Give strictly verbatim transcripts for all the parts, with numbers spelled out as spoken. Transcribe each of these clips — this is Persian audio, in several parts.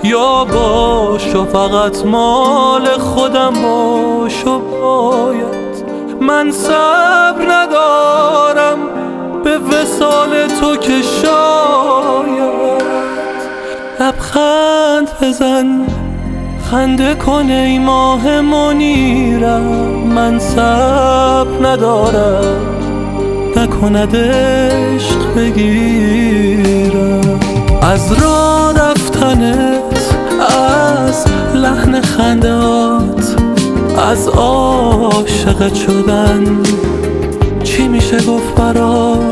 یا باش و فقط مال خودم باش و باید من صبر ندارم به وصال تو که شاید لبخند بزن خنده کنه ای ماه منیرم من صبر ندارم نکند عشق بگیرم از راه رفتنت از لحن خندهات از عاشقت شدن چی میشه گفت برات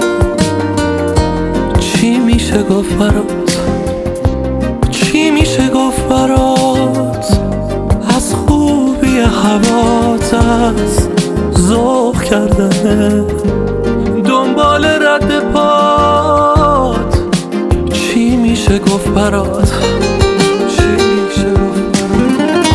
چی میشه گفت برات چی میشه گفت برات از خوبی هوات از ذوق کردنه دنبال رد پات چی میشه گفت برات چی میشه گفت برات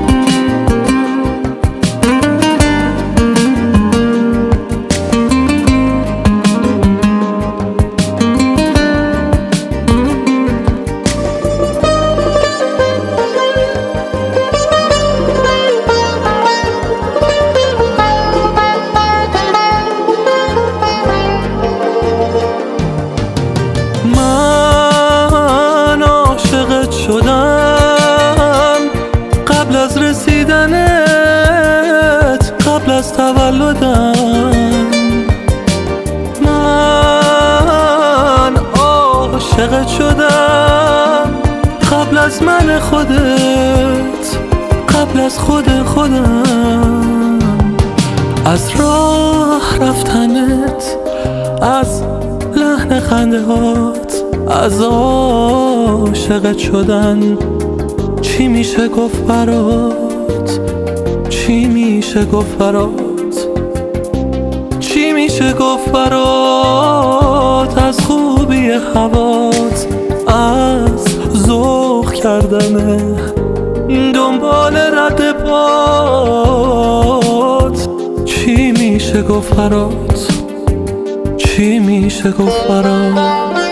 شدم قبل از رسیدنت قبل از تولدم من عاشقت شدم قبل از من خودت قبل از خود خودم از راه رفتنت از لحن خنده هات از عاشقت شدن چی میشه گفت برات چی میشه گفت برات چی میشه گفت برات از خوبی هوات از ذوق کردنه دنبال رد پات چی میشه گفت برات چی میشه گفت برات